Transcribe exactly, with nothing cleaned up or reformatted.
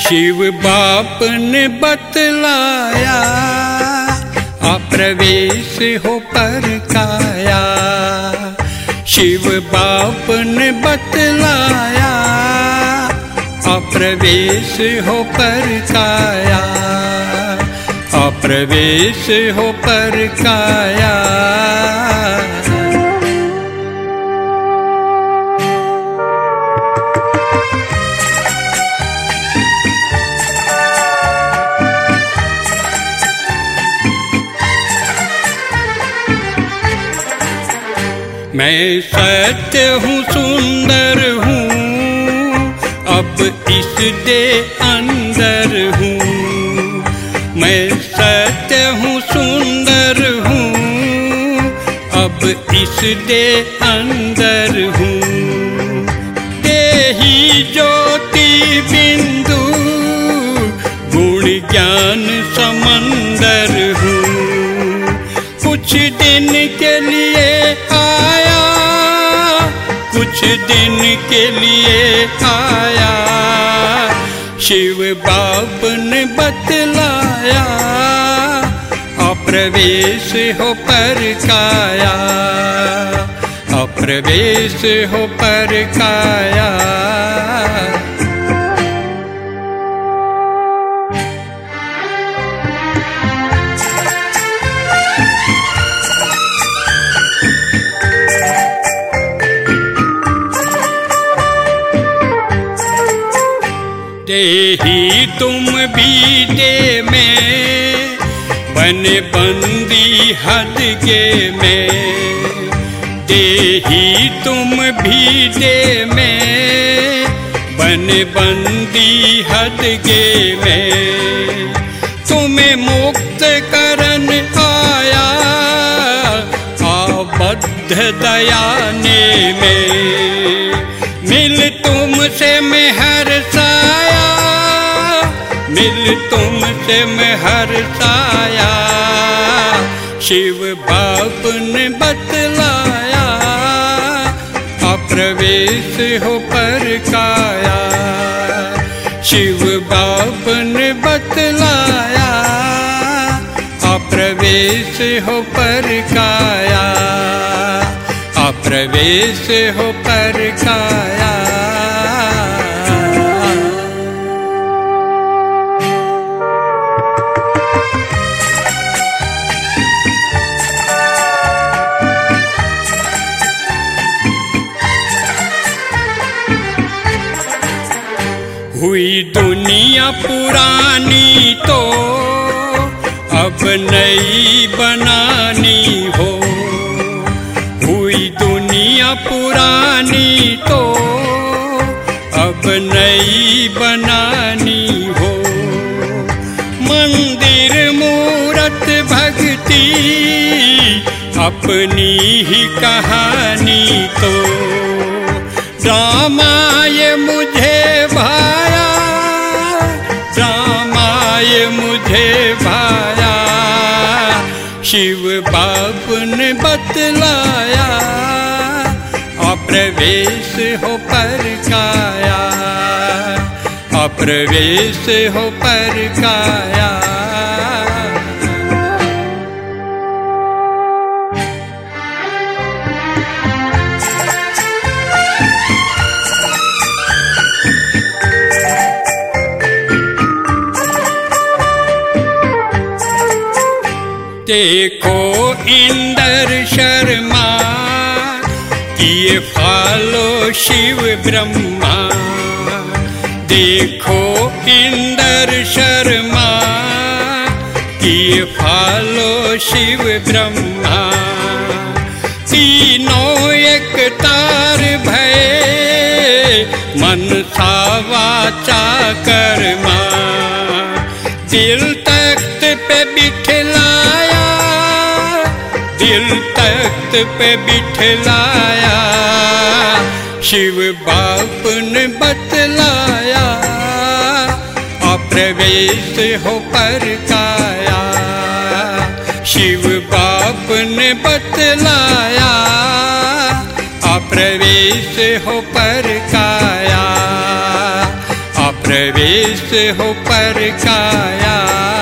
शिव बाप ने बतलाया, अप्रवेश हो पर काया। शिव बाप ने बतलाया, अप्रवेश हो पर काया। अप्रवेश हो पर काया। मैं सत्य हूँ, सुंदर हूँ, अब इस दे अंदर हूँ। मैं सत्य हूँ, सुंदर हूँ, अब इस दे अंदर हूँ। देही ज्योति बिंदु, गुण ज्ञान समंदर हूँ। कुछ दिन के लिए आया, कुछ दिन के लिए आया। शिव बाप ने बतलाया, अप्रवेश हो पर काया। अप्रवेश हो पर काया। देही तुम भी दे में, बन बंदी हदगे में। देही तुम भी दे में, बन बंदी हदगे में। तुम्हें मुक्त करन आया, आबद्ध दयाने में। मिल तुमसे मैं हर्षाया, मिल तुमसे मैं हर्षाया। शिव बाप ने बतलाया, अप्रवेश हो पर काया। शिव बाप ने बतलाया, अप्रवेश हो पर काया। अप्रवेश हो पर काया। हुई दुनिया पुरानी तो अब नई बनानी हो। हुई दुनिया पुरानी तो अब नई बनानी हो। मंदिर मूरत भक्ति अपनी ही कहानी तो। ड्रामा ये मुझे भाया, ड्रामा ये मुझे भाया। शिव बाप ने बतलाया, अप्रवेश हो पर काया। अप्रवेश हो पर काया। देखो इंद्र शर्मा किए फॉलो शिव ब्रह्मा। देखो इंद्र शर्मा किए फॉलो शिव ब्रह्मा। तीनों एक तार भये, मनसा वाचा कर्मा। दिल तख्त पे बिठलाया, दिल तख्त पे बिठलाया। शिव बाप ने बतलाया, अप्रवेश हो पर काया। शिव बाप ने बतलाया, अप्रवेश हो पर काया। प्रवेश हो पर काया।